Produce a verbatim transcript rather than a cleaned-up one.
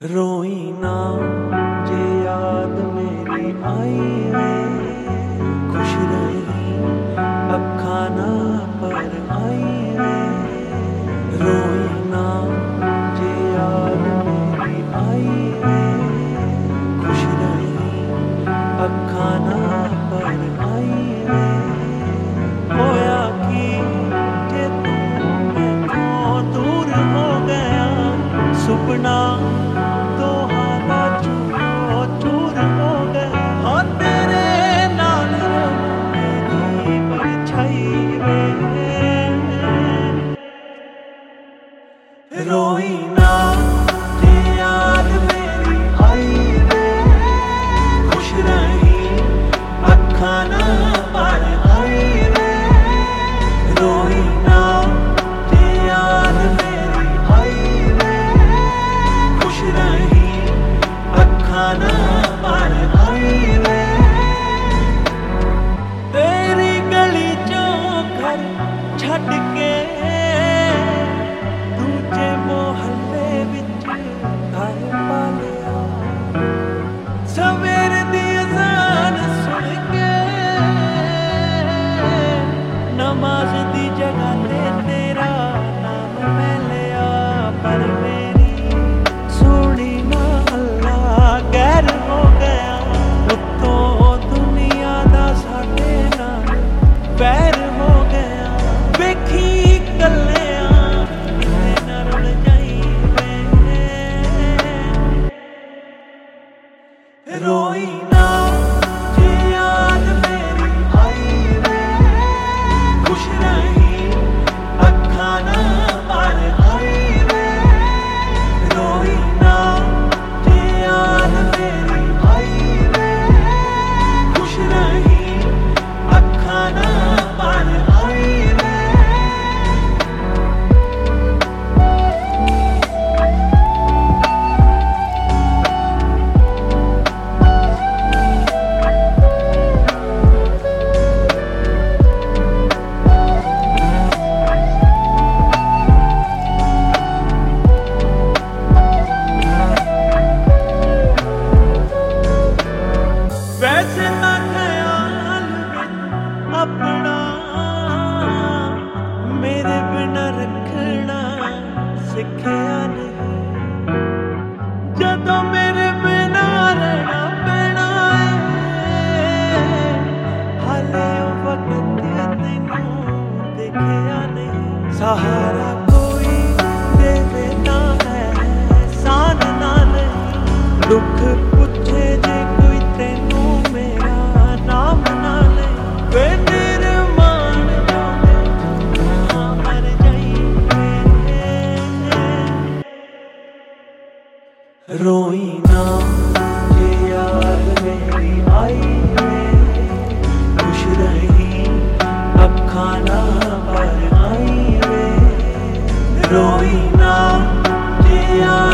रोई ना जे याद मेरी आई है, खुश रही अखा ना पर आई है। रोई ना जे याद मेरी आई है, खुश रही अखा ना पर आई है। होया कि जे तू मैथों दूर हो गया, सुपना रोई ना जे याद मेरी आई वे, खुश रही अखा ना पर आई वे। रोई ना जे याद मेरी आई वे, खुश रही अखा ना पर आई वे। तेरी गली चों घर छड़ के सवेर दी अज़ान सुन के नमाज दी जगह ते तेरा नाम मैं लिया। पर मेरी सुनी ना अल्लाह गैर हो गया, उत्तों दुनिया दा साडे नाल बैर हो गया। वेखी कल्लियां किते ना रुल जाई वे। रोई ना जे याद मेरी आई वे, खुश रही अखा ना पर आई वे। रोई ना जे याद मेरी आई वे, खुश रही अखा ना पर आई वे। वैसे ना ख्याल अपना मेरे बिना रखना सिखिया नहीं, जदों मेरे बिना रहना पैना है। हाले वक्त तेनू देखिया नहीं, सहारा कोई तेरे ना है, सान ना नहीं। दुख पूछे जे कोई तेनू मेरा नाम ना ले, वे निर्माण जो मर जाई वे। रोई ना जे याद मेरी आई वे, खुश रही अखा ना पर आई वे। रोई ना जे याद